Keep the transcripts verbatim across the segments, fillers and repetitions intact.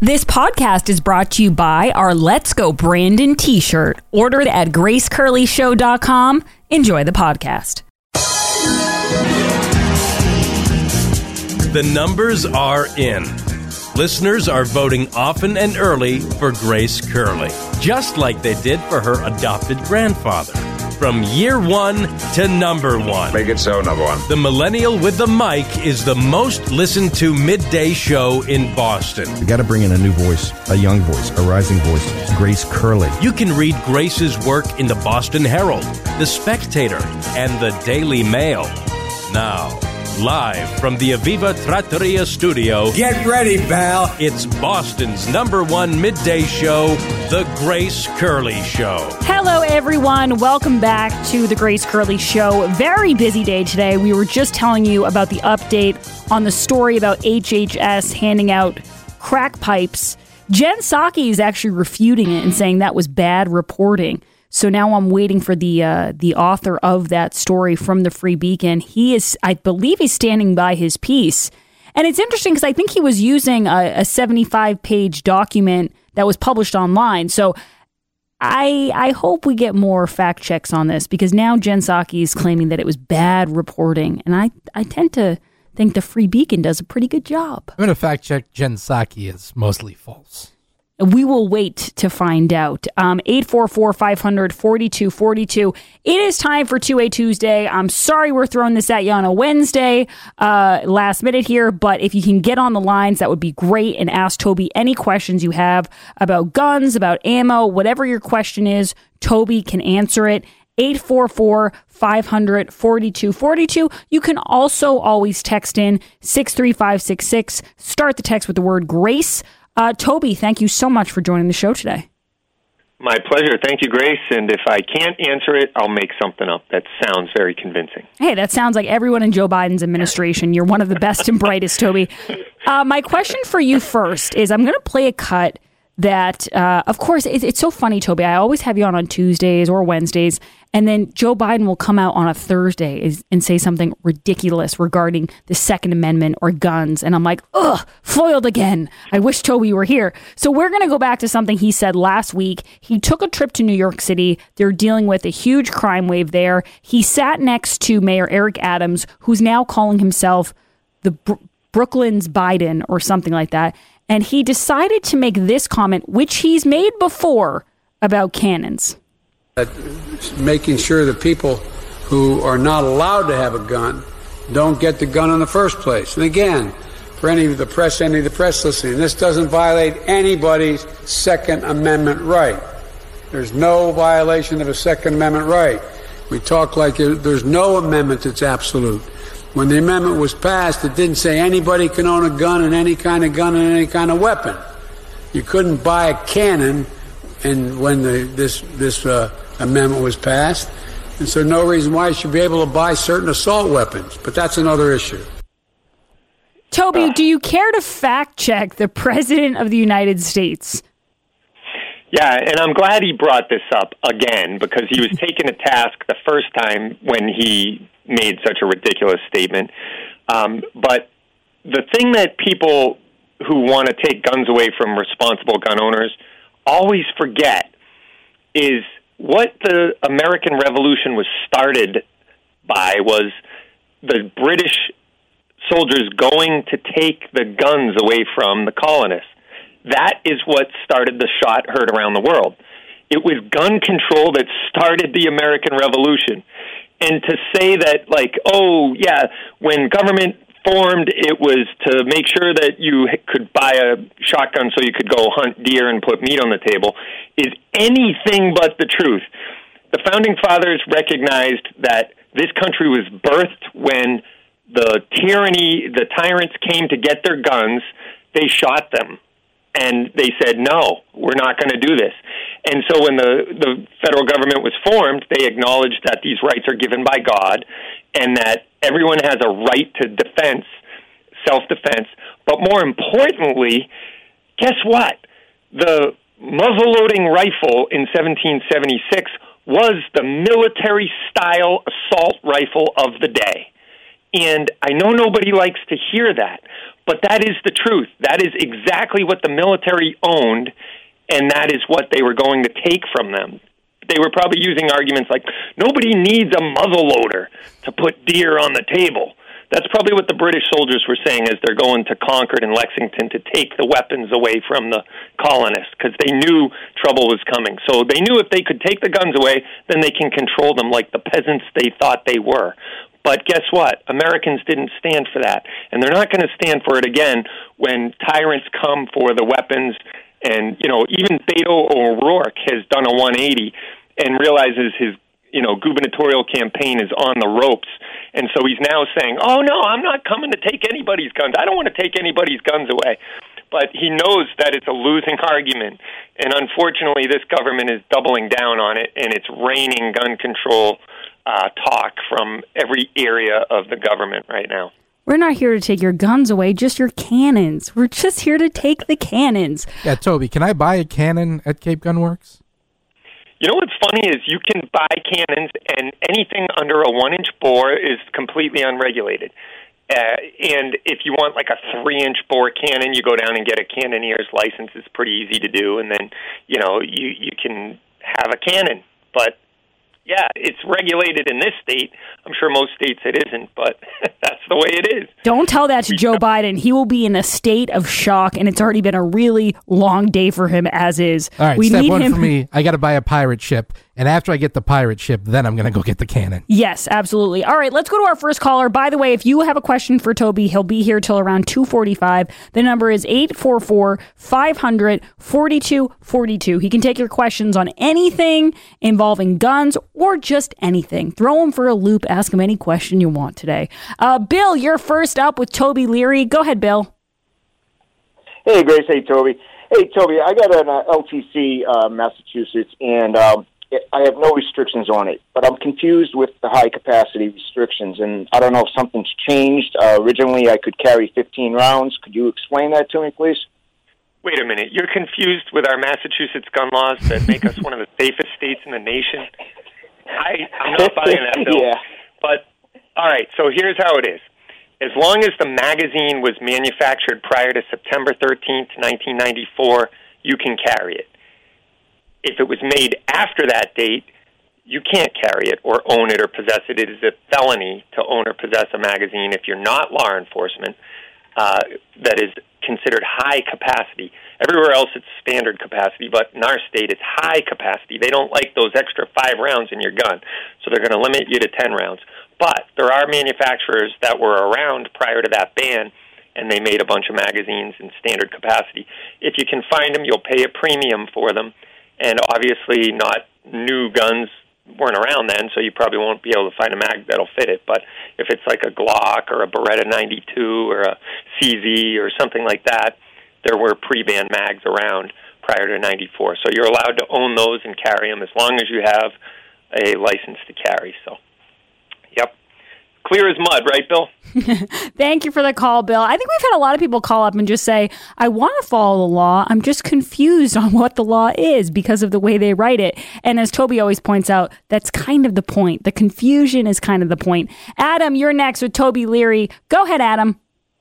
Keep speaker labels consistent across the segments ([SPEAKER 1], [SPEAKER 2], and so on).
[SPEAKER 1] This podcast is brought to you by our Let's Go Brandon t-shirt. Ordered at grace curley show dot com. Enjoy the podcast.
[SPEAKER 2] The numbers are in. Listeners are voting often and early for Grace Curley, just like they did for her adopted grandfather. From year one to number one.
[SPEAKER 3] Make it so, number one.
[SPEAKER 2] The Millennial with the Mic is the most listened to midday show in Boston.
[SPEAKER 4] We got to bring in a new voice, a young voice, a rising voice, Grace Curley.
[SPEAKER 2] You can read Grace's work in the Boston Herald, The Spectator, and the Daily Mail. Now, live from the Aviva Trattoria studio.
[SPEAKER 5] Get ready, pal.
[SPEAKER 2] It's Boston's number one midday show, The Grace Curley Show.
[SPEAKER 1] Hello, everyone. Welcome back to The Grace Curley Show. Very busy day today. We were just telling you about the update on the story about H H S handing out crack pipes. Jen Psaki is actually refuting it and saying that was bad reporting. So now I'm waiting for the uh, the author of that story from the Free Beacon. He is, I believe he's standing by his piece. And it's interesting because I think he was using a, a seventy-five page document that was published online. So I I hope we get more fact checks on this, because now Jen Psaki is claiming that it was bad reporting. And I, I tend to think the Free Beacon does a pretty good job.
[SPEAKER 6] I'm going to fact check Jen Psaki is mostly false.
[SPEAKER 1] We will wait to find out. Um, eight four four, five hundred, forty-two forty-two. It is time for two A Tuesday. I'm sorry we're throwing this at you on a Wednesday, uh, last minute here, but if you can get on the lines, that would be great, and ask Toby any questions you have about guns, about ammo, whatever your question is, Toby can answer it. eight four four, five hundred, forty-two forty-two. You can also always text in six three five six six. Start the text with the word Grace. Uh, Toby, thank you so much for joining the show today.
[SPEAKER 7] My pleasure. Thank you, Grace. And if I can't answer it, I'll make something up that sounds very convincing.
[SPEAKER 1] Hey, that sounds like everyone in Joe Biden's administration. You're one of the best and brightest, Toby. Uh, my question for you first is, I'm going to play a cut that, uh, of course, it, it's so funny, Toby. I always have you on on Tuesdays or Wednesdays, and then Joe Biden will come out on a Thursday is, and say something ridiculous regarding the Second Amendment or guns. And I'm like, ugh, foiled again. I wish Toby were here. So we're going to go back to something he said last week. He took a trip to New York City. They're dealing with a huge crime wave there. He sat next to Mayor Eric Adams, who's now calling himself the Br- Brooklyn's Biden or something like that. And he decided to make this comment, which he's made before, about cannons.
[SPEAKER 5] Uh, making sure that people who are not allowed to have a gun don't get the gun in the first place. And again, for any of the press, any of the press listening, this doesn't violate anybody's Second Amendment right. There's no violation of a Second Amendment right. We talk like there's no amendment that's absolute. When the amendment was passed, it didn't say anybody can own a gun and any kind of gun and any kind of weapon. You couldn't buy a cannon, and when the, this this uh, amendment was passed, and so no reason why you should be able to buy certain assault weapons. But that's another issue.
[SPEAKER 1] Toby, do you care to fact check the President of the United States?
[SPEAKER 7] Yeah, and I'm glad he brought this up again, because he was taken to task the first time when he made such a ridiculous statement. Um, but the thing that people who want to take guns away from responsible gun owners always forget is what the American Revolution was started by was the British soldiers going to take the guns away from the colonists. That is what started the shot heard around the world. It was gun control that started the American Revolution. And to say that, like, oh, yeah, when government formed, it was to make sure that you could buy a shotgun so you could go hunt deer and put meat on the table, is anything but the truth. The Founding Fathers recognized that this country was birthed when the tyranny, the tyrants came to get their guns, they shot them. And they said, no, we're not going to do this. And so when the, the federal government was formed, they acknowledged that these rights are given by God and that everyone has a right to defense, self-defense. But more importantly, guess what? The muzzle-loading rifle in seventeen seventy-six was the military-style assault rifle of the day. And I know nobody likes to hear that, But that is the truth. That is exactly what the military owned, and that is what they were going to take from them. They were probably using arguments like, nobody needs a muzzleloader to put deer on the table. That's probably what the British soldiers were saying as they're going to Concord and Lexington to take the weapons away from the colonists, because they knew trouble was coming. So they knew if they could take the guns away, then they can control them like the peasants they thought they were. But guess what? Americans didn't stand for that, and they're not going to stand for it again when tyrants come for the weapons. And, you know, even Beto O'Rourke has done a one eighty and realizes his, you know, gubernatorial campaign is on the ropes. And so he's now saying, oh, no, I'm not coming to take anybody's guns. I don't want to take anybody's guns away. But he knows that it's a losing argument. And unfortunately, this government is doubling down on it, and it's raining gun control uh, talk from every area of the government right now.
[SPEAKER 1] We're not here to take your guns away, just your cannons. We're just here to take the cannons.
[SPEAKER 6] Yeah, Toby, can I buy a cannon at Cape Gun Works?
[SPEAKER 7] You know what's funny is you can buy cannons, and anything under a one-inch bore is completely unregulated. Uh, and if you want like a three-inch bore cannon, you go down and get a cannoneer's license. It's pretty easy to do, and then, you know, you, you can have a cannon. But yeah, it's regulated in this state. I'm sure most states it isn't, but that's the way it is.
[SPEAKER 1] Don't tell that to Joe Biden. He will be in a state of shock, and it's already been a really long day for him as is.
[SPEAKER 6] All right,
[SPEAKER 1] we
[SPEAKER 6] step
[SPEAKER 1] need
[SPEAKER 6] one
[SPEAKER 1] him.
[SPEAKER 6] for me, I got to buy a pirate ship, and after I get the pirate ship, then I'm going to go get the cannon.
[SPEAKER 1] Yes, absolutely. All right, let's go to our first caller. By the way, if you have a question for Toby, he'll be here till around two forty-five. The number is eight four four, five hundred, forty-two forty-two. He can take your questions on anything involving guns or just anything. Throw him for a loop. Ask him any question you want today. Uh, Bill, you're first up with Toby Leary. Go ahead, Bill.
[SPEAKER 3] Hey, Grace. Hey, Toby. Hey, Toby, I got an uh, L T C, uh, Massachusetts, and um, it, I have no restrictions on it, but I'm confused with the high-capacity restrictions, and I don't know if something's changed. Uh, originally, I could carry fifteen rounds. Could you explain that to me, please?
[SPEAKER 7] Wait a minute. You're confused with our Massachusetts gun laws that make us one of the safest states in the nation? I, I'm not buying that, Bill.
[SPEAKER 3] Yeah.
[SPEAKER 7] But, all right, so here's how it is. As long as the magazine was manufactured prior to September thirteenth, nineteen ninety-four, you can carry it. If it was made after that date, you can't carry it or own it or possess it. It is a felony to own or possess a magazine if you're not law enforcement uh, that is considered high capacity. Everywhere else it's standard capacity, but in our state it's high capacity. They don't like those extra five rounds in your gun, so they're going to limit you to ten rounds. But there are manufacturers that were around prior to that ban, and they made a bunch of magazines in standard capacity. If you can find them, you'll pay a premium for them, and obviously not new guns weren't around then, so you probably won't be able to find a mag that'll fit it. But if it's like a Glock or a Beretta ninety-two or a C Z or something like that, there were pre-ban mags around prior to ninety-four. So you're allowed to own those and carry them as long as you have a license to carry. So, yep. Clear as mud, right, Bill?
[SPEAKER 1] Thank you for the call, Bill. I think we've had a lot of people call up and just say, I want to follow the law. I'm just confused on what the law is because of the way they write it. And as Toby always points out, that's kind of the point. The confusion is kind of the point. Adam, you're next with Toby Leary. Go ahead, Adam.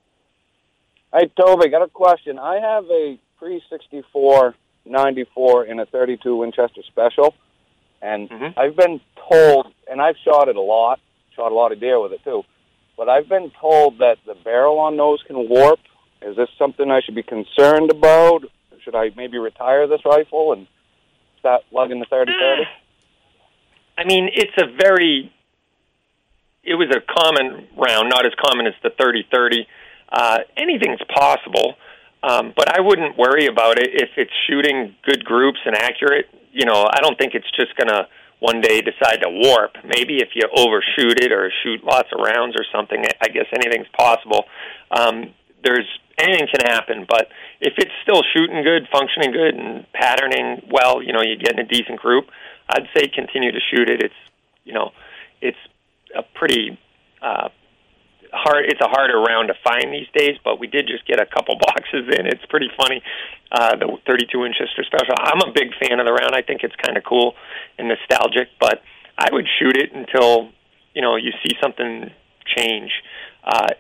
[SPEAKER 8] Hey, Toby, got a question. I have a pre sixty-four ninety-four in a thirty-two Winchester Special, and mm-hmm. I've been told, and I've shot it a lot, shot a lot of deer with it too, but I've been told that the barrel on those can warp. Is this something I should be concerned about? Should I maybe retire this rifle and start lugging the thirty thirty?
[SPEAKER 7] I mean, it's a very, it was a common round, not as common as the thirty thirty. Uh, anything's possible, um, but I wouldn't worry about it if it's shooting good groups and accurate. You know, I don't think it's just going to one day decide to warp. Maybe if you overshoot it or shoot lots of rounds or something, I guess anything's possible. Um, there's anything can happen, but if it's still shooting good, functioning good, and patterning well, you know, you're getting a decent group, I'd say continue to shoot it. It's, you know, it's a pretty uh, hard. It's a harder round to find these days, but we did just get a couple boxes in. It's pretty funny. Uh, the thirty-two Winchester Special. I'm a big fan of the round. I think it's kind of cool and nostalgic, but I would shoot it until, you know, you see something change. Uh, if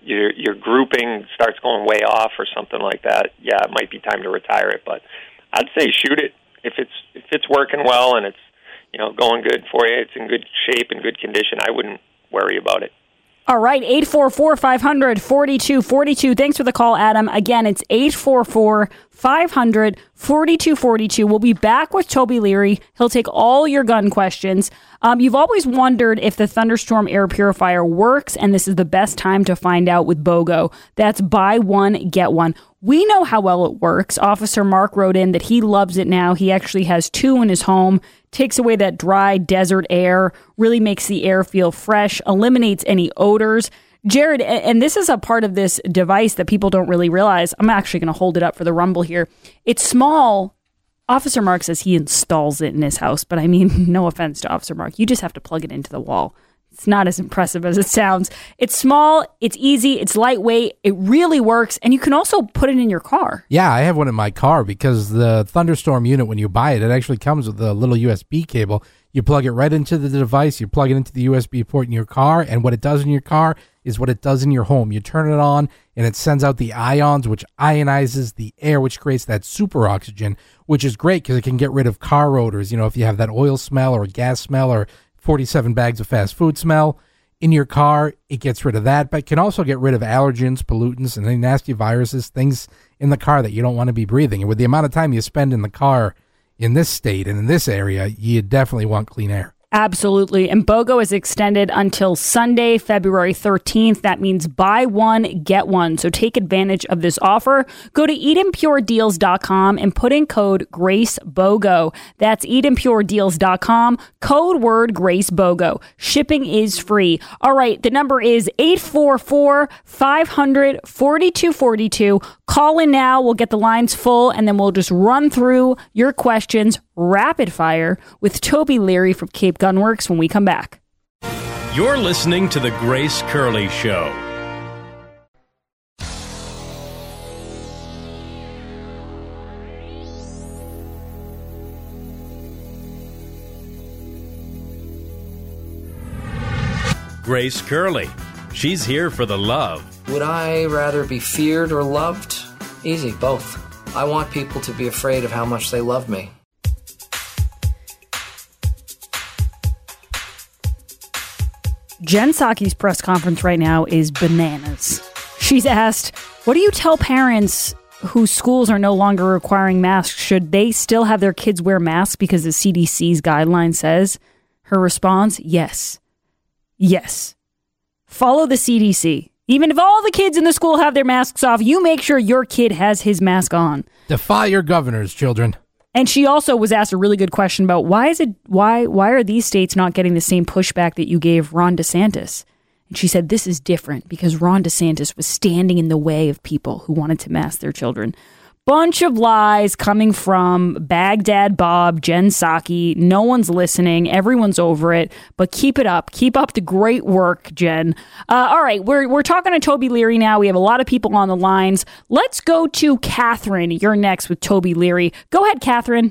[SPEAKER 7] your your grouping starts going way off or something like that, yeah, it might be time to retire it. But I'd say shoot it if it's if it's working well and it's you know going good for you. It's in good shape and good condition. I wouldn't worry about it.
[SPEAKER 1] All right, eight four four, five hundred, forty-two forty-two. Thanks for the call, Adam. Again, it's eight four four, five hundred, forty-two forty-two. We'll be back with Toby Leary. He'll take all your gun questions. Um, you've always wondered if the Thunderstorm air purifier works, and this is the best time to find out with BOGO. That's buy one, get one. We know how well it works. Officer Mark wrote in that he loves it now. He actually has two in his home. Takes away that dry desert air, really makes the air feel fresh, eliminates any odors. Jared, and this is a part of this device that people don't really realize. I'm actually going to hold it up for the rumble here. It's small. Officer Mark says he installs it in his house, but I mean, no offense to Officer Mark. You just have to plug it into the wall. It's not as impressive as it sounds. It's small, it's easy, it's lightweight, it really works, and you can also put it in your car.
[SPEAKER 6] Yeah, I have one in my car because the Thunderstorm unit, when you buy it, it actually comes with a little U S B cable. You plug it right into the device, you plug it into the U S B port in your car, and what it does in your car is what it does in your home. You turn it on, and it sends out the ions, which ionizes the air, which creates that super oxygen, which is great because it can get rid of car odors. You know, if you have that oil smell or gas smell or forty-seven bags of fast food smell in your car, it gets rid of that, but can also get rid of allergens, pollutants, and any nasty viruses, things in the car that you don't want to be breathing. And with the amount of time you spend in the car in this state and in this area, you definitely want clean air.
[SPEAKER 1] Absolutely. And BOGO is extended until Sunday, February thirteenth. That means buy one, get one. So take advantage of this offer. Go to eden pure deals dot com and put in code GraceBOGO. That's eden pure deals dot com. Code word GraceBOGO. Shipping is free. All right. The number is eight four four, five hundred, forty-two forty-two. Call in now. We'll get the lines full, and then we'll just run through your questions rapid fire with Toby Leary from Cape Gunworks when we come back.
[SPEAKER 2] You're listening to The Grace Curley Show. Grace Curley. She's here for the love.
[SPEAKER 9] Would I rather be feared or loved? Easy, both. I want people to be afraid of how much they love me.
[SPEAKER 1] Jen Psaki's press conference right now is bananas. She's asked, what do you tell parents whose schools are no longer requiring masks? Should they still have their kids wear masks because the C D C's guideline says? Her response, yes. Yes. Follow the C D C. Even if all the kids in the school have their masks off, you make sure your kid has his mask on.
[SPEAKER 6] Defy your governors, children.
[SPEAKER 1] And she also was asked a really good question about why is it why why are these states not getting the same pushback that you gave Ron DeSantis? And she said this is different because Ron DeSantis was standing in the way of people who wanted to mask their children. Bunch of lies coming from Baghdad Bob, Jen Psaki. No one's listening. Everyone's over it. But keep it up. Keep up the great work, Jen. Uh, all right, we're we're talking to Toby Leary now. We have a lot of people on the lines. Let's go to Catherine. You're next with Toby Leary. Go ahead, Catherine.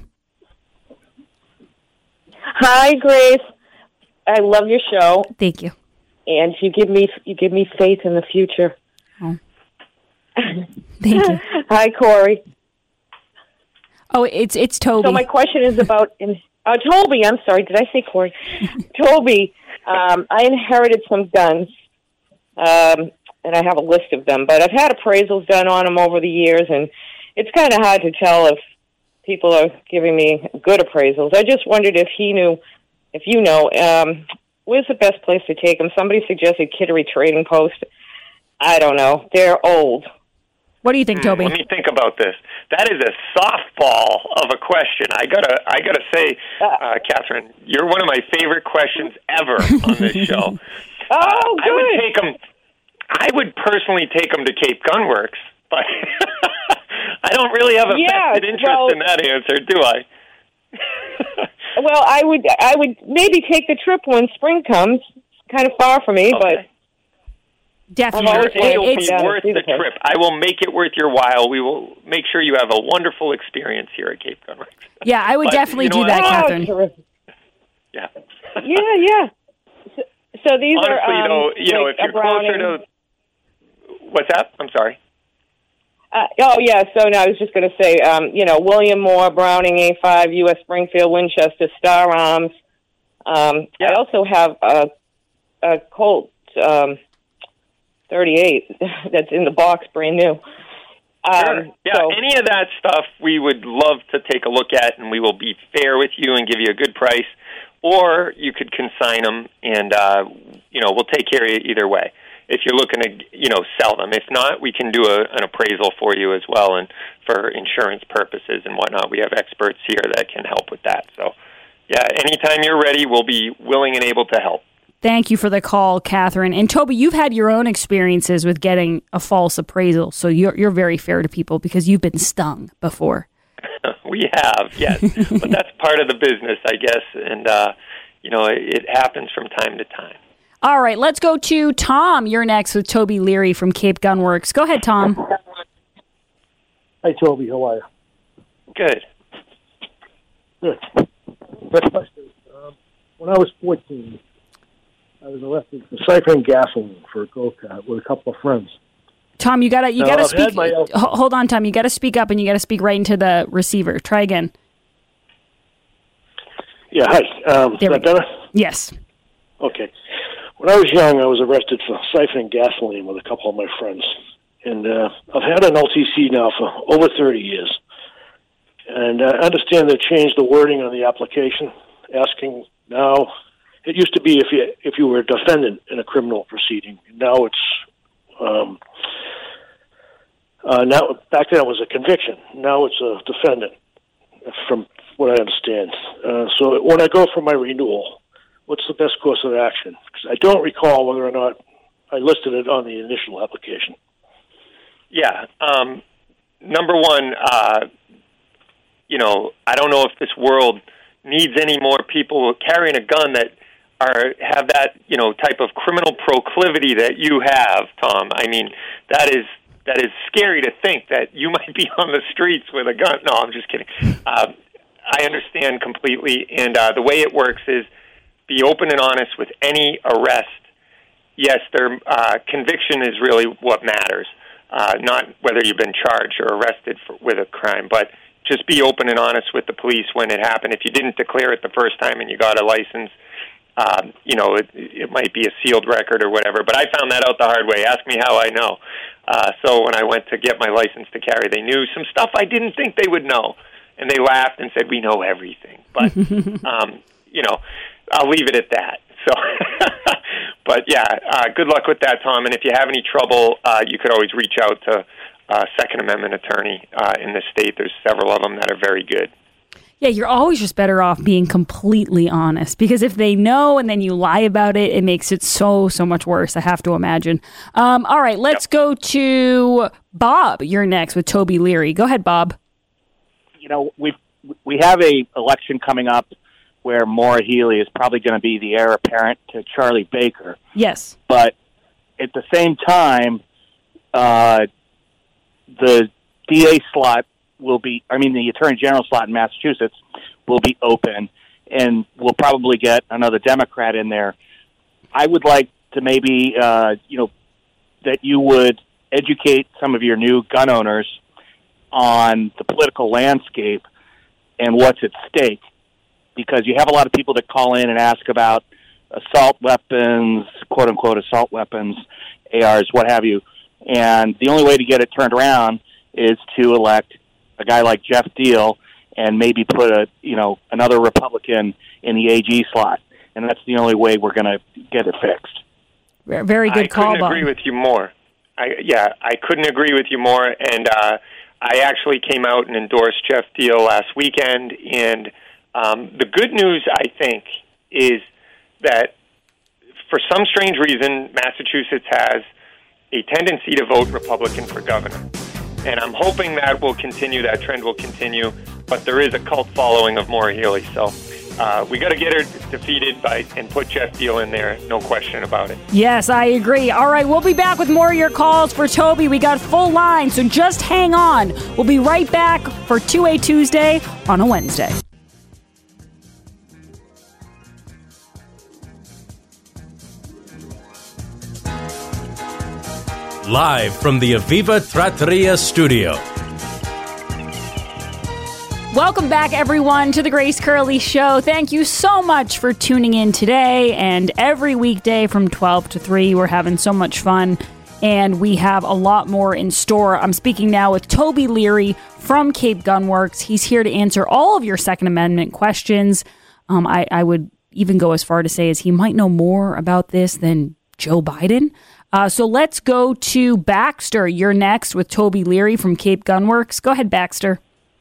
[SPEAKER 10] Hi, Grace. I love your show.
[SPEAKER 1] Thank you.
[SPEAKER 10] And you give me you give me faith in the future.
[SPEAKER 1] Oh. Thank you.
[SPEAKER 10] Hi, Corey.
[SPEAKER 1] Oh, it's it's Toby.
[SPEAKER 10] So my question is about uh, Toby. I'm sorry. Did I say Corey? Toby. Um, I inherited some guns, um, and I have a list of them. But I've had appraisals done on them over the years, and it's kind of hard to tell if people are giving me good appraisals. I just wondered if he knew, if you know, um, where's the best place to take them? Somebody suggested Kittery Trading Post. I don't know. They're old.
[SPEAKER 1] What do you think, Toby?
[SPEAKER 7] Mm, let me think about this. That is a softball of a question. I gotta, I gotta say, uh, Catherine, you're one of my favorite questions ever on this show.
[SPEAKER 10] Oh, uh, good.
[SPEAKER 7] I would take them. I would personally take them to Cape Gunworks, but I don't really have a
[SPEAKER 10] yeah,
[SPEAKER 7] vested interest
[SPEAKER 10] well,
[SPEAKER 7] in that answer, do I?
[SPEAKER 10] Well, I would, I would maybe take the trip when spring comes. It's kind of far for me,
[SPEAKER 7] okay.
[SPEAKER 10] but.
[SPEAKER 1] Definitely.
[SPEAKER 7] It will be worth the trip. I will make it worth your while. We will make sure you have a wonderful experience here at Cape Gunworks.
[SPEAKER 1] Yeah, I would
[SPEAKER 7] but,
[SPEAKER 1] definitely
[SPEAKER 7] you know
[SPEAKER 1] do that,
[SPEAKER 10] oh,
[SPEAKER 1] Catherine.
[SPEAKER 10] Terrific.
[SPEAKER 7] Yeah.
[SPEAKER 10] yeah, yeah. So, so these
[SPEAKER 7] Honestly,
[SPEAKER 10] are um,
[SPEAKER 7] though, you know,
[SPEAKER 10] like
[SPEAKER 7] if you're closer to what's that? I'm sorry.
[SPEAKER 10] Uh, oh, yeah, so no, I was just going to say, um, you know, William Moore, Browning A five, U S Springfield, Winchester, Star Arms. Um,
[SPEAKER 7] yeah.
[SPEAKER 10] I also have a, a Colt um, thirty-eight that's in the box, brand new. Um,
[SPEAKER 7] sure. Yeah,
[SPEAKER 10] so,
[SPEAKER 7] any of that stuff we would love to take a look at, and we will be fair with you and give you a good price. Or you could consign them, and, uh, you know, we'll take care of you either way if you're looking to, you know, sell them. If not, we can do a, an appraisal for you as well, and for insurance purposes and whatnot. We have experts here that can help with that. So, yeah, anytime you're ready, we'll be willing and able to help.
[SPEAKER 1] Thank you for the call, Catherine. And Toby, you've had your own experiences with getting a false appraisal, so you're you're very fair to people because you've been stung before.
[SPEAKER 7] We have, yes. But that's part of the business, I guess, and, uh, you know, it, it happens from time to time.
[SPEAKER 1] All right, let's go to Tom. You're next with Toby Leary from Cape Gunworks. Go ahead, Tom.
[SPEAKER 11] Hi, Toby. How are you?
[SPEAKER 7] Good.
[SPEAKER 11] Good. First question. Um, when I was fourteen, I was arrested for siphoning gasoline for a go-kart with a couple of friends.
[SPEAKER 1] Tom, you gotta you
[SPEAKER 11] Now,
[SPEAKER 1] gotta
[SPEAKER 11] I've
[SPEAKER 1] speak.
[SPEAKER 11] had my-
[SPEAKER 1] Hold on, Tom. You gotta speak up, and you gotta speak right into the receiver. Try again.
[SPEAKER 11] Yeah, hi. Um, is
[SPEAKER 1] There we
[SPEAKER 11] that better?
[SPEAKER 1] Yes.
[SPEAKER 11] Okay. When I was young, I was arrested for siphoning gasoline with a couple of my friends. And uh, I've had an L T C now for over thirty years. And I understand they changed the wording on the application, asking now, it used to be if you if you were a defendant in a criminal proceeding. Now it's, um, uh, now back then it was a conviction. Now it's a defendant, from what I understand. Uh, so when I go for my renewal, what's the best course of action? Because I don't recall whether or not I listed it on the initial application.
[SPEAKER 7] Yeah. Um, number one, uh, you know, I don't know if this world needs any more people carrying a gun that are have that, you know, type of criminal proclivity that you have, Tom. I mean, that is that is scary to think that you might be on the streets with a gun. No, I'm just kidding. Uh, I understand completely, and uh, the way it works is be open and honest with any arrest. Yes, their uh, conviction is really what matters, uh, not whether you've been charged or arrested for, with a crime, but just be open and honest with the police when it happened. If you didn't declare it the first time and you got a license, um, you know, it, it might be a sealed record or whatever, but I found that out the hard way. Ask me how I know. Uh, so when I went to get my license to carry, they knew some stuff I didn't think they would know, and they laughed and said, we know everything. But, um, you know, I'll leave it at that. So, but yeah, uh, good luck with that, Tom. And if you have any trouble, uh, you could always reach out to a Second Amendment attorney uh, in the state. There's several of them that are very good.
[SPEAKER 1] Yeah, you're always just better off being completely honest, because if they know and then you lie about it, it makes it so, so much worse, I have to imagine. Um, all right, let's yep. go to Bob. You're next with Toby Leary. Go ahead, Bob.
[SPEAKER 12] You know, we we have a election coming up where Maura Healey is probably going to be the heir apparent to Charlie Baker.
[SPEAKER 1] Yes.
[SPEAKER 12] But at the same time, uh, the D A slot will be, I mean, the Attorney General slot in Massachusetts will be open, and we'll probably get another Democrat in there. I would like to maybe, uh, you know, that you would educate some of your new gun owners on the political landscape and what's at stake, because you have a lot of people that call in and ask about assault weapons, quote-unquote assault weapons, A Rs, what have you, and the only way to get it turned around is to elect a guy like Jeff Deal and maybe put a, you know, another Republican in the A G slot, and that's the only way we're going to get it fixed.
[SPEAKER 1] Very good
[SPEAKER 7] I
[SPEAKER 1] call,
[SPEAKER 7] couldn't
[SPEAKER 1] Bob.
[SPEAKER 7] agree with you more. I, yeah, I couldn't agree with you more, and uh, I actually came out and endorsed Jeff Deal last weekend, and um, the good news, I think, is that for some strange reason, Massachusetts has a tendency to vote Republican for governor. And I'm hoping that will continue, that trend will continue, but there is a cult following of Maura Healey, so uh, we got to get her defeated by and put Jeff Deal in there, no question about it.
[SPEAKER 1] Yes, I agree. All right, we'll be back with more of your calls for Toby. We got full line, so just hang on. We'll be right back for two A Tuesday on a Wednesday.
[SPEAKER 2] live from the Aviva Trattoria studio.
[SPEAKER 1] Welcome back, everyone, to the Grace Curley Show. Thank you so much for tuning in today and every weekday from twelve to three. We're having so much fun, and we have a lot more in store. I'm speaking now with Toby Leary from Cape Gun Works. He's here to answer all of your Second Amendment questions. Um, I, I would even go as far to say as he might know more about this than Joe Biden. Uh, so let's go to Baxter. You're next with Toby Leary from Cape Gun Works. Go ahead, Baxter.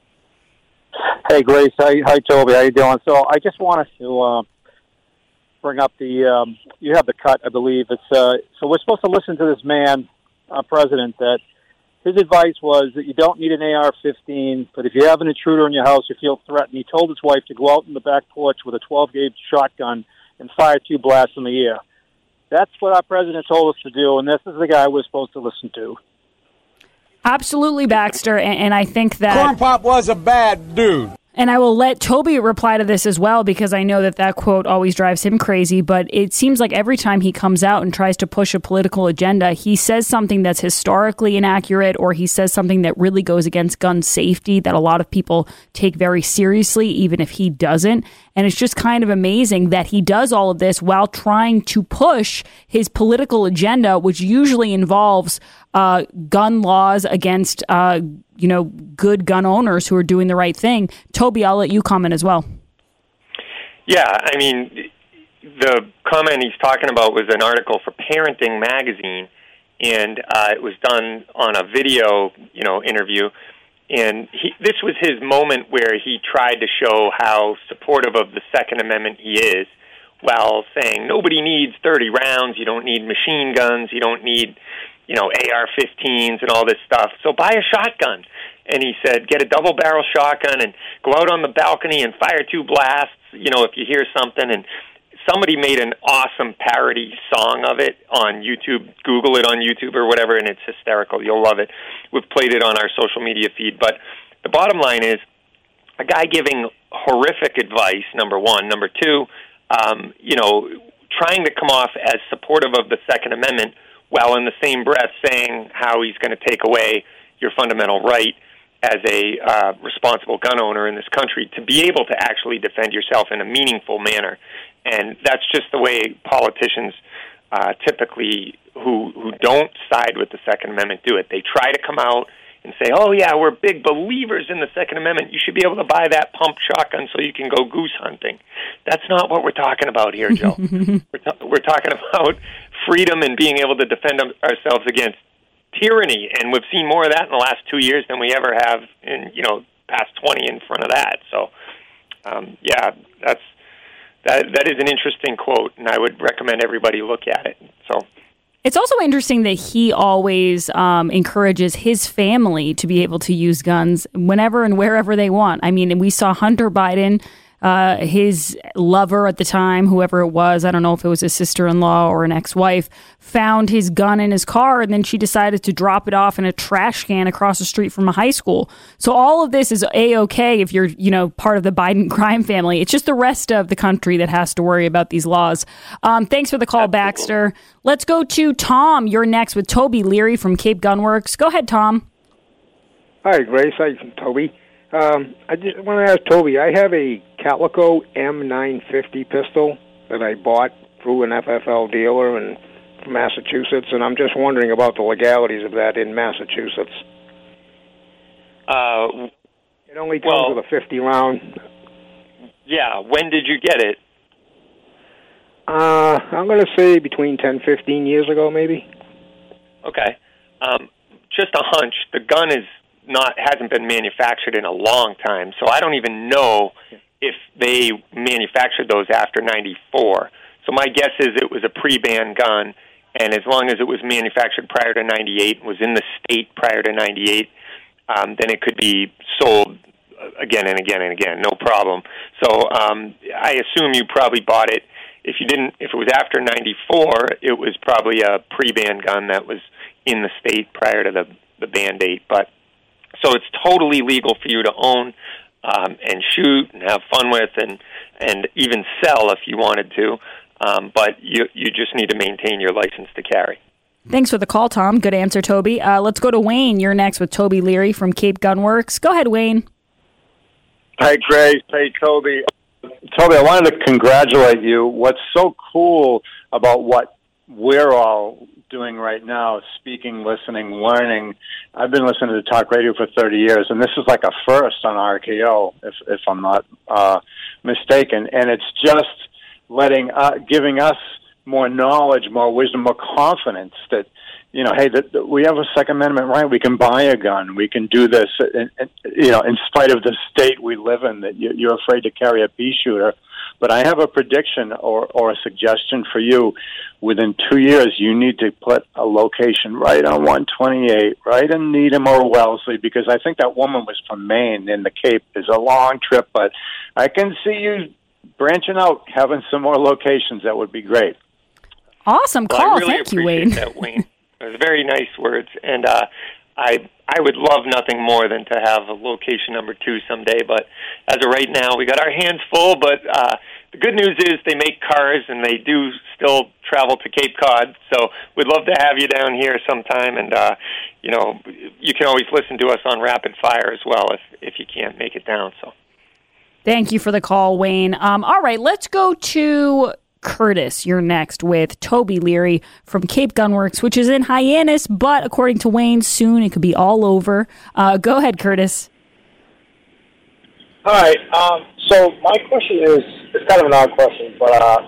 [SPEAKER 13] Hey, Grace. Hi, hi, Toby. How you doing? So I just wanted to uh, bring up the, um, you have the cut, I believe. It's uh, so we're supposed to listen to this man, uh, president, that his advice was that you don't need an A R fifteen, but if you have an intruder in your house, you feel threatened. He told his wife to go out in the back porch with a twelve gauge shotgun and fire two blasts in the air. That's what our president told us to do, and this is the guy we're supposed to listen to.
[SPEAKER 1] Absolutely, Baxter, and, and I think that
[SPEAKER 14] Corn Pop was a bad dude.
[SPEAKER 1] And I will let Toby reply to this as well, because I know that that quote always drives him crazy. But it seems like every time he comes out and tries to push a political agenda, he says something that's historically inaccurate, or he says something that really goes against gun safety that a lot of people take very seriously, even if he doesn't. And it's just kind of amazing that he does all of this while trying to push his political agenda, which usually involves uh, gun laws against uh, you know, good gun owners who are doing the right thing. Toby, I'll let you comment as well.
[SPEAKER 7] Yeah, I mean, the comment he's talking about was an article for Parenting Magazine, and uh, it was done on a video, you know, interview. And he, this was his moment where he tried to show how supportive of the Second Amendment he is, while saying nobody needs thirty rounds, you don't need machine guns, you don't need, you know, A R fifteens and all this stuff. So buy a shotgun. And he said, get a double-barrel shotgun and go out on the balcony and fire two blasts, you know, if you hear something. And somebody made an awesome parody song of it on YouTube. Google it on YouTube or whatever, and it's hysterical. You'll love it. We've played it on our social media feed. But the bottom line is a guy giving horrific advice, number one. Number two, um, you know, trying to come off as supportive of the Second Amendment while in the same breath saying how he's going to take away your fundamental right as a uh, responsible gun owner in this country to be able to actually defend yourself in a meaningful manner. And that's just the way politicians uh, typically who who don't side with the Second Amendment do it. They try to come out and say, oh, yeah, we're big believers in the Second Amendment. You should be able to buy that pump shotgun so you can go goose hunting. That's not what we're talking about here, Joe. we're, ta- we're talking about freedom and being able to defend ourselves against tyranny, and we've seen more of that in the last two years than we ever have in, you know, past twenty in front of that. So, um, yeah, that's that. That is an interesting quote, and I would recommend everybody look at it. So,
[SPEAKER 1] it's also interesting that he always um, encourages his family to be able to use guns whenever and wherever they want. I mean, we saw Hunter Biden. Uh, his lover at the time, whoever it was, I don't know if it was his sister-in-law or an ex-wife, found his gun in his car, and then she decided to drop it off in a trash can across the street from a high school. So all of this is A-okay if you're, you know, part of the Biden crime family. It's just the rest of the country that has to worry about these laws. Um, thanks for the call, Baxter. Let's go to Tom. You're next with Toby Leary from Cape Gun Works. Go ahead, Tom.
[SPEAKER 15] Hi, Grace. Hi, Toby. Um, I just want to ask Toby, I have a Calico M nine fifty pistol that I bought through an F F L dealer in Massachusetts, and I'm just wondering about the legalities of that in Massachusetts.
[SPEAKER 7] Uh,
[SPEAKER 15] it only comes
[SPEAKER 7] well,
[SPEAKER 15] with a fifty round.
[SPEAKER 7] Yeah, when did you get it?
[SPEAKER 15] Uh, I'm going to say between ten, fifteen years ago, maybe.
[SPEAKER 7] Okay. Um, just a hunch. The gun is not hasn't been manufactured in a long time, so I don't even know if they manufactured those after ninety-four. So my guess is it was a pre-ban gun, and as long as it was manufactured prior to ninety-eight, was in the state prior to ninety-eight, um, then it could be sold again and again and again, no problem. So um, I assume you probably bought it. If you didn't, if it was after ninety-four, it was probably a pre-ban gun that was in the state prior to the, the ban date. But so it's totally legal for you to own um, and shoot and have fun with, and and even sell if you wanted to. Um, but you you just need to maintain your license to carry.
[SPEAKER 1] Thanks for the call, Tom. Good answer, Toby. Uh, let's go to Wayne. You're next with Toby Leary from Cape Gunworks. Go ahead, Wayne.
[SPEAKER 16] Hi, Grace. Hey, Toby. Toby, I wanted to congratulate you. What's so cool about what we're all doing right now, speaking, listening, learning. I've been listening to talk radio for thirty years, and this is like a first on R K O, if, if I'm not uh, mistaken. And it's just letting, uh, giving us more knowledge, more wisdom, more confidence that, you know, hey, that, that we have a Second Amendment right. We can buy a gun. We can do this, and, and, you know, in spite of the state we live in, that you, you're afraid to carry a pea shooter. But I have a prediction or, or a suggestion for you. Within two years, you need to put a location right on one twenty-eight, right in Needham or Wellesley, because I think that woman was from Maine, and the Cape is a long trip, but I can see you branching out, having some more locations. That would be great.
[SPEAKER 1] Awesome
[SPEAKER 7] Well,
[SPEAKER 1] call.
[SPEAKER 7] I really
[SPEAKER 1] Thank you,
[SPEAKER 7] appreciate
[SPEAKER 1] Wayne.
[SPEAKER 7] that, Wayne. It was very nice words, and uh, I I would love nothing more than to have a location number two someday. But as of right now, we got our hands full. But uh, the good news is they make cars, and they do still travel to Cape Cod. So we'd love to have you down here sometime, and uh, you know, you can always listen to us on Rapid Fire as well if if you can't make it down. So
[SPEAKER 1] Thank you for the call, Wayne. Um, all right, let's go to Curtis. You're next with Toby Leary from Cape Gunworks, which is in Hyannis, but according to Wayne, soon it could be all over. Uh, go ahead, Curtis.
[SPEAKER 17] All right. Um, so my question is, it's kind of an odd question, but uh,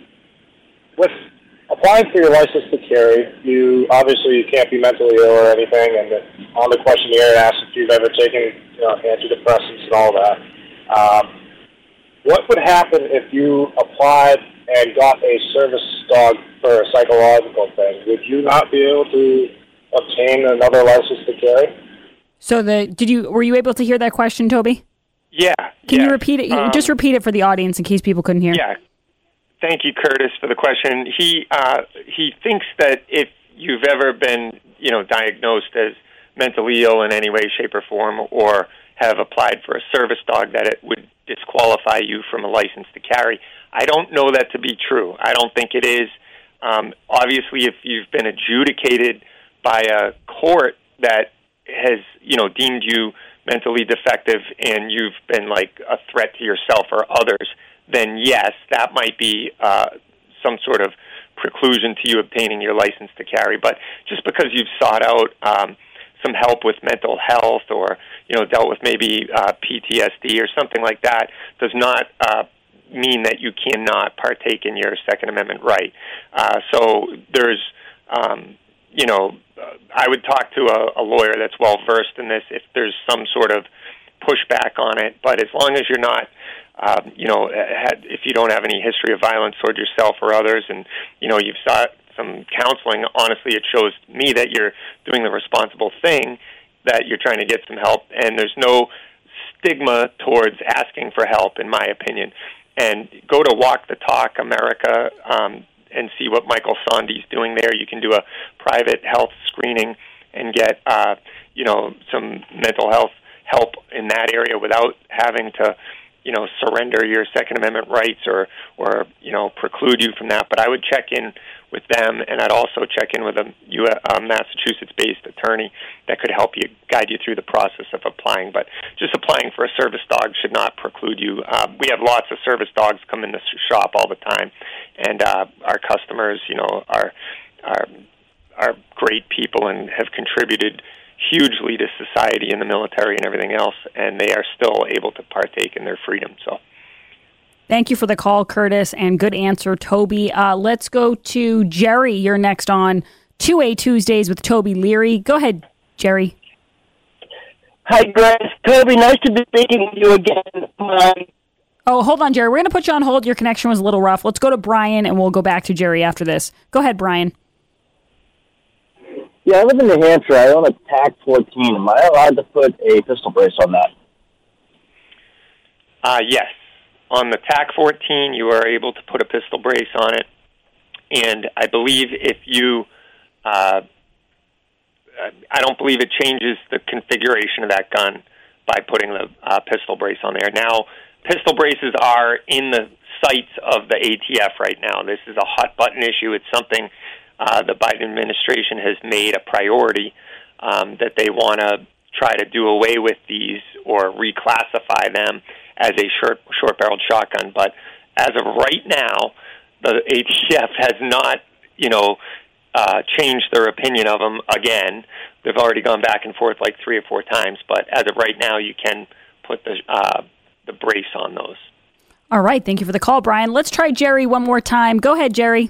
[SPEAKER 17] with applying for your license to carry, you obviously you can't be mentally ill or anything, and on the questionnaire it asks if you've ever taken you know, antidepressants and all that. Um, what would happen if you applied and got a service dog for a psychological thing? Would you not be able to obtain another license to carry?
[SPEAKER 1] So the did you were you able to hear that question, Toby?
[SPEAKER 7] Yeah.
[SPEAKER 1] Can
[SPEAKER 7] yeah.
[SPEAKER 1] you repeat it?
[SPEAKER 7] Um,
[SPEAKER 1] Just repeat it for the audience in case people couldn't hear.
[SPEAKER 7] Yeah. Thank you, Curtis, for the question. He uh, he thinks that if you've ever been, you know, diagnosed as mentally ill in any way, shape, or form, or have applied for a service dog, that it would disqualify you from a license to carry. I don't know that to be true. I don't think it is. Um, obviously, if you've been adjudicated by a court that has, you know, deemed you mentally defective and you've been like a threat to yourself or others, then yes, that might be uh, some sort of preclusion to you obtaining your license to carry. But just because you've sought out um, some help with mental health or, you know, dealt with maybe uh, P T S D or something like that does not uh, mean that you cannot partake in your Second Amendment right. Uh, so there's, um, you know, uh, I would talk to a, a lawyer that's well-versed in this if there's some sort of pushback on it. But as long as you're not, uh, you know, had, if you don't have any history of violence toward yourself or others and, you know, you've sought some counseling, honestly, it shows me that you're doing the responsible thing, that you're trying to get some help, and there's no stigma towards asking for help, in my opinion. And go to Walk the Talk America um, and see what Michael Sondi's doing there. You can do a private health screening and get, uh, you know, some mental health help in that area without having to, you know, surrender your Second Amendment rights or, or you know, preclude you from that. But I would check in with them, and I'd also check in with a, a Massachusetts-based attorney that could help you, guide you through the process of applying. But just applying for a service dog should not preclude you. Uh, we have lots of service dogs come in the shop all the time, and uh, our customers, you know, are, are, are great people and have contributed hugely to society and the military and everything else, and they are still able to partake in their freedom. So,
[SPEAKER 1] thank you for the call, Curtis, and good answer, Toby. Uh, let's go to Jerry. You're next on two A Tuesdays with Toby Leary. Go ahead, Jerry.
[SPEAKER 18] Hi, Grace. Toby, nice to be speaking with you again. Um,
[SPEAKER 1] oh, hold on, Jerry. We're going to put you on hold. Your connection was a little rough. Let's go to Brian, and we'll go back to Jerry after this. Go ahead, Brian.
[SPEAKER 18] Yeah, I live in New Hampshire. I own a T A C fourteen. Am I allowed to put a pistol brace on that?
[SPEAKER 7] Uh, yes. On the T A C fourteen, you are able to put a pistol brace on it. And I believe if you, uh, I don't believe it changes the configuration of that gun by putting the uh, pistol brace on there. Now, pistol braces are in the sights of the A T F right now. This is a hot button issue. It's something uh, the Biden administration has made a priority um, that they want to try to do away with these or reclassify them as a short, short-barreled shotgun. But as of right now, the A T F has not, you know, uh, changed their opinion of them again. They've already gone back and forth like three or four times. But as of right now, you can put the uh, the brace on those.
[SPEAKER 1] All right. Thank you for the call, Brian. Let's try Jerry one more time. Go ahead, Jerry.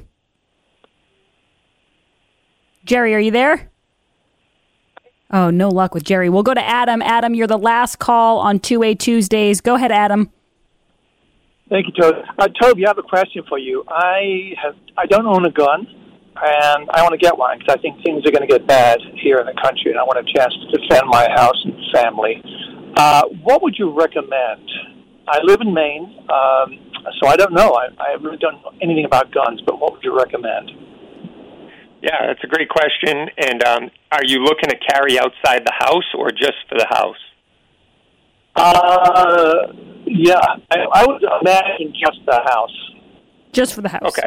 [SPEAKER 1] Jerry, are you there? Oh, no luck with Jerry. We'll go to Adam. Adam, you're the last call on two-way Tuesdays. Go ahead, Adam.
[SPEAKER 19] Thank you, Toby. Uh, Toby, I have a question for you. I have I don't own a gun, and I want to get one because I think things are going to get bad here in the country, and I want a chance to defend my house and family. Uh, what would you recommend? I live in Maine, um, so I don't know. I, I really don't know anything about guns, but what would you recommend?
[SPEAKER 7] Yeah, that's a great question. And um, are you looking to carry outside the house or just for the house?
[SPEAKER 19] Uh, yeah, I, I would imagine just the house.
[SPEAKER 1] Just for the house.
[SPEAKER 7] Okay.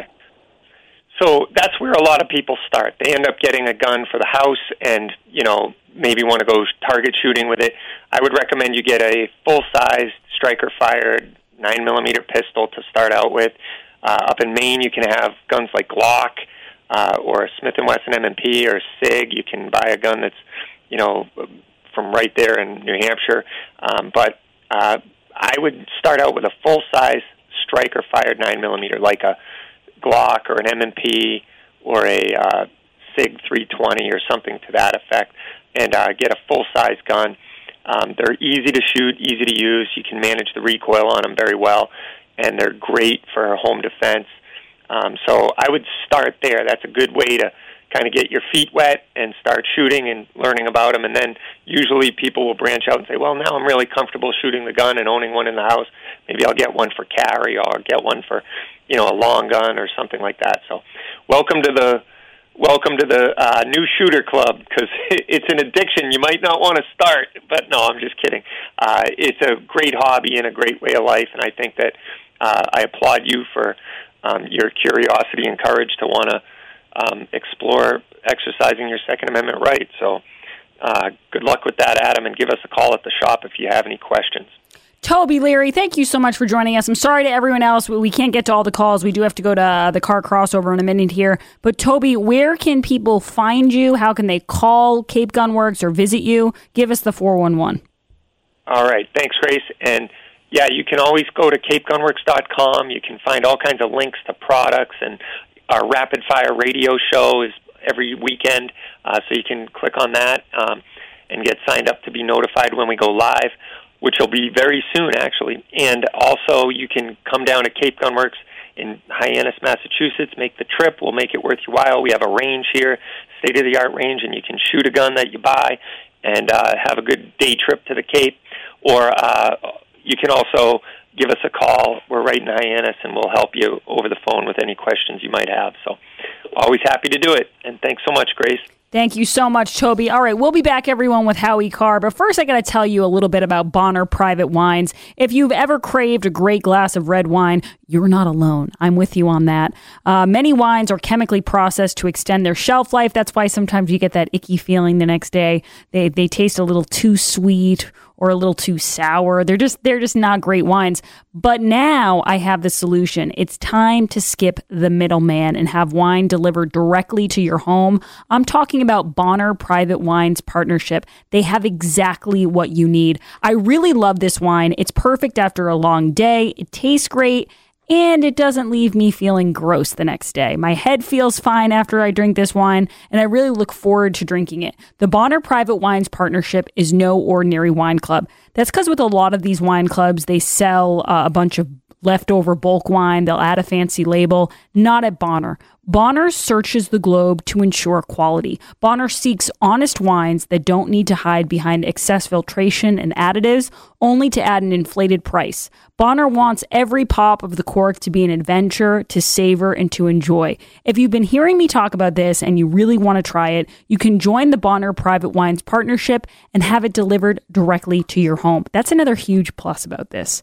[SPEAKER 7] So that's where a lot of people start. They end up getting a gun for the house and, you know, maybe want to go target shooting with it. I would recommend you get a full-size striker-fired nine millimeter pistol to start out with. Uh, up in Maine, you can have guns like Glock, Uh, or a Smith and Wesson M and P or SIG. You can buy a gun that's, you know, from right there in New Hampshire. Um, but uh, I would start out with a full-size striker-fired nine millimeter, like a Glock or an M and P or a uh, SIG three twenty or something to that effect, and uh, get a full-size gun. Um, they're easy to shoot, easy to use. You can manage the recoil on them very well, and they're great for home defense. Um, so I would start there. That's a good way to kind of get your feet wet and start shooting and learning about them. And then usually people will branch out and say, well, now I'm really comfortable shooting the gun and owning one in the house. Maybe I'll get one for carry or I'll get one for, you know, a long gun or something like that. So welcome to the welcome to the uh, new shooter club, because it's an addiction. You might not want to start, but no, I'm just kidding. Uh, it's a great hobby and a great way of life, and I think that uh, I applaud you for Um, your curiosity and courage to want to um, explore exercising your Second Amendment right. So uh, good luck with that, Adam, and give us a call at the shop if you have any questions.
[SPEAKER 1] Toby Leary, thank you so much for joining us. I'm sorry to everyone else. We can't get to all the calls. We do have to go to uh, the car crossover in a minute here. But Toby, where can people find you? How can they call Cape Gun Works or visit you? Give us the four one one.
[SPEAKER 7] All right. Thanks, Grace. And yeah, you can always go to cape gun works dot com. You can find all kinds of links to products, and our Rapid Fire radio show is every weekend, uh, so you can click on that um, and get signed up to be notified when we go live, which will be very soon, actually. And also, you can come down to Cape Gun Works in Hyannis, Massachusetts, make the trip. We'll make it worth your while. We have a range here, state-of-the-art range, and you can shoot a gun that you buy and uh, have a good day trip to the Cape. Or uh, you can also give us a call. We're right in Hyannis, and we'll help you over the phone with any questions you might have. So always happy to do it. And thanks so much, Grace.
[SPEAKER 1] Thank you so much, Toby. All right, we'll be back, everyone, with Howie Carr. But first, I got to tell you a little bit about Bonner Private Wines. If you've ever craved a great glass of red wine, you're not alone. I'm with you on that. Uh, many wines are chemically processed to extend their shelf life. That's why sometimes you get that icky feeling the next day. They they taste a little too sweet or a little too sour. They're just they're just not great wines. But now I have the solution. It's time to skip the middleman and have wine delivered directly to your home. I'm talking about Bonner Private Wines Partnership. They have exactly what you need. I really love this wine. It's perfect after a long day. It tastes great. And it doesn't leave me feeling gross the next day. My head feels fine after I drink this wine, and I really look forward to drinking it. The Bonner Private Wines Partnership is no ordinary wine club. That's because with a lot of these wine clubs, they sell uh, a bunch of leftover bulk wine. They'll add a fancy label. Not at Bonner. Bonner searches the globe to ensure quality. Bonner seeks honest wines that don't need to hide behind excess filtration and additives, only to add an inflated price. Bonner wants every pop of the cork to be an adventure, to savor, and to enjoy. If you've been hearing me talk about this and you really want to try it, you can join the Bonner Private Wines Partnership and have it delivered directly to your home. That's another huge plus about this.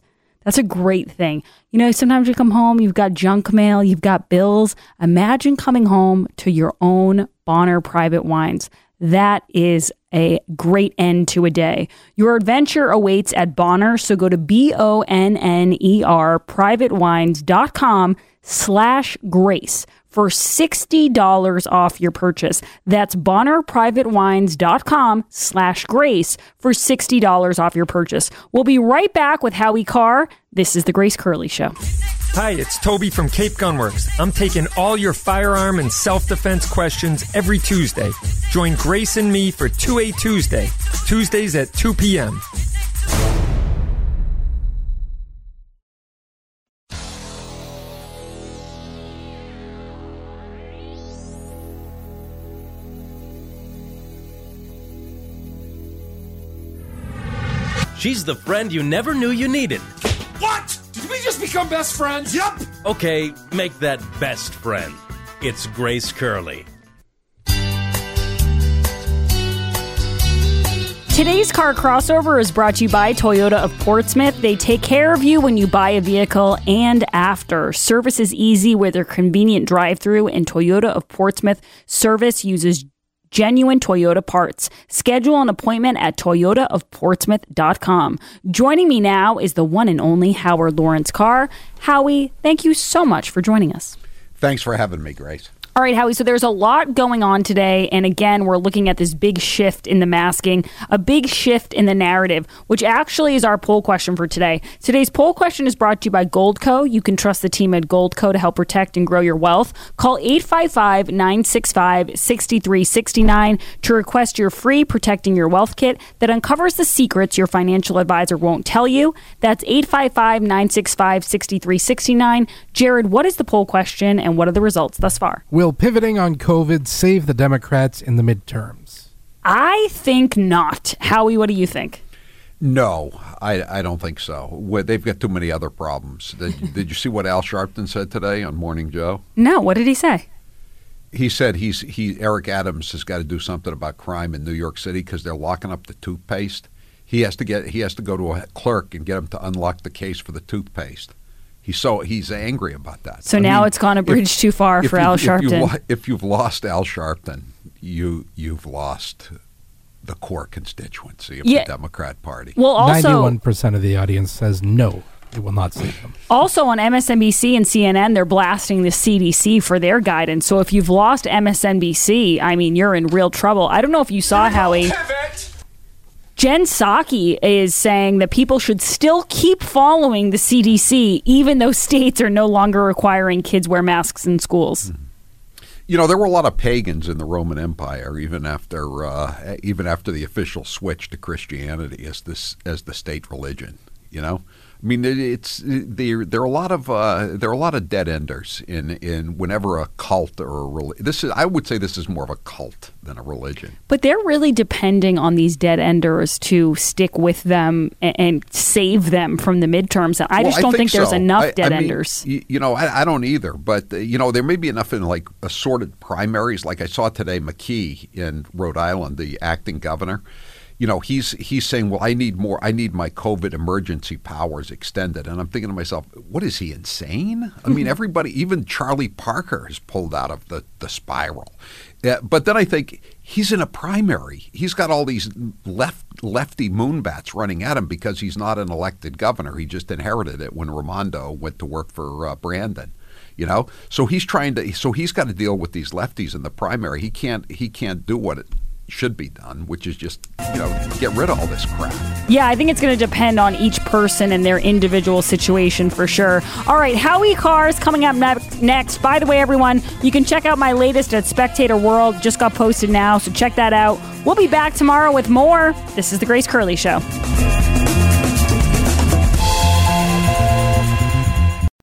[SPEAKER 1] That's a great thing. You know, sometimes you come home, you've got junk mail, you've got bills. Imagine coming home to your own Bonner Private Wines. That is a great end to a day. Your adventure awaits at Bonner, so go to B O N N E R privatewines.com slash grace for sixty dollars off your purchase. That's bonnerprivatewines.com slash grace for sixty dollars off your purchase. We'll be right back with Howie Carr. This is The Grace Curley Show.
[SPEAKER 20] Hi, it's Toby from Cape Gunworks. I'm taking all your firearm and self-defense questions every Tuesday. Join Grace and me for two A Tuesday, Tuesdays at two p.m.
[SPEAKER 2] She's the friend you never knew you needed.
[SPEAKER 14] What? Did we just become best friends? Yup.
[SPEAKER 2] Okay, make that best friend. It's Grace Curley.
[SPEAKER 1] Today's car crossover is brought to you by Toyota of Portsmouth. They take care of you when you buy a vehicle and after. Service is easy with their convenient drive-through, and Toyota of Portsmouth service uses genuine Toyota parts. Schedule an appointment at toyota of portsmouth dot com. Joining me now is the one and only Howard Lawrence Carr. Howie, thank you so much for joining us.
[SPEAKER 21] Thanks for having me, Grace.
[SPEAKER 1] All right, Howie, so there's a lot going on today, and again, we're looking at this big shift in the masking, a big shift in the narrative, which actually is our poll question for today. Today's poll question is brought to you by Goldco. You can trust the team at Goldco to help protect and grow your wealth. Call eight five five, nine six five, six three six nine to request your free Protecting Your Wealth kit that uncovers the secrets your financial advisor won't tell you. That's eight five five, nine six five, six three six nine. Jared, what is the poll question, and what are the results thus far?
[SPEAKER 6] Will pivoting on COVID save the Democrats in the midterms?
[SPEAKER 1] I think not. Howie, what do you think?
[SPEAKER 21] No, I, I don't think so. Well, they've got too many other problems. Did, did you see what Al Sharpton said today on Morning Joe?
[SPEAKER 1] No, what did he say?
[SPEAKER 21] He said he's he Eric Adams has got to do something about crime in New York City because they're locking up the toothpaste. He has to get he has to go to a clerk and get him to unlock the case for the toothpaste. He's so he's angry about that.
[SPEAKER 1] So
[SPEAKER 21] I
[SPEAKER 1] now
[SPEAKER 21] mean,
[SPEAKER 1] it's gone a bridge
[SPEAKER 21] if,
[SPEAKER 1] too far for
[SPEAKER 21] you,
[SPEAKER 1] Al
[SPEAKER 21] if
[SPEAKER 1] Sharpton.
[SPEAKER 21] You, if you've lost Al Sharpton, you you've lost the core constituency of
[SPEAKER 1] yeah.
[SPEAKER 21] the Democrat Party.
[SPEAKER 1] Well, also
[SPEAKER 6] ninety-one percent of the audience says no, it will not save them.
[SPEAKER 1] Also on M S N B C and C N N, they're blasting the C D C for their guidance. So if you've lost M S N B C, I mean, you're in real trouble. I don't know if you saw, Howie. Jen Psaki is saying that people should still keep following the C D C, even though states are no longer requiring kids wear masks in schools.
[SPEAKER 21] Mm-hmm. You know, there were a lot of pagans in the Roman Empire, even after uh, even after the official switch to Christianity as this as the state religion. You know, I mean, it, it's there. There are a lot of uh, there are a lot of dead enders in in whenever a cult or a religion. This is I would say this is more of a cult than a religion.
[SPEAKER 1] But they're really depending on these dead enders to stick with them and, and save them from the midterms. I
[SPEAKER 21] well,
[SPEAKER 1] just don't
[SPEAKER 21] I
[SPEAKER 1] think,
[SPEAKER 21] think
[SPEAKER 1] there's
[SPEAKER 21] so.
[SPEAKER 1] enough
[SPEAKER 21] I,
[SPEAKER 1] dead
[SPEAKER 21] I mean,
[SPEAKER 1] enders.
[SPEAKER 21] You, you know, I, I don't either. But uh, you know, there may be enough in like assorted primaries. Like I saw today, McKee in Rhode Island, the acting governor. You know, he's he's saying, well, I need more. I need my COVID emergency powers extended. And I'm thinking to myself, what is he, insane? I mean, everybody, even Charlie Parker has pulled out of the, the spiral. Uh, but then I think he's in a primary. He's got all these left lefty moonbats running at him because he's not an elected governor. He just inherited it when Raimondo went to work for uh, Brandon. You know, so he's trying to. So he's got to deal with these lefties in the primary. He can't. He can't do what it should be done, which is just, you know, get rid of all this crap.
[SPEAKER 1] Yeah, I think it's going to depend on each person and their individual situation for sure. All right, Howie Carr is coming up ne- next. By the way, everyone, you can check out my latest at Spectator World. Just got posted now, so check that out. We'll be back tomorrow with more. This is The Grace Curley Show.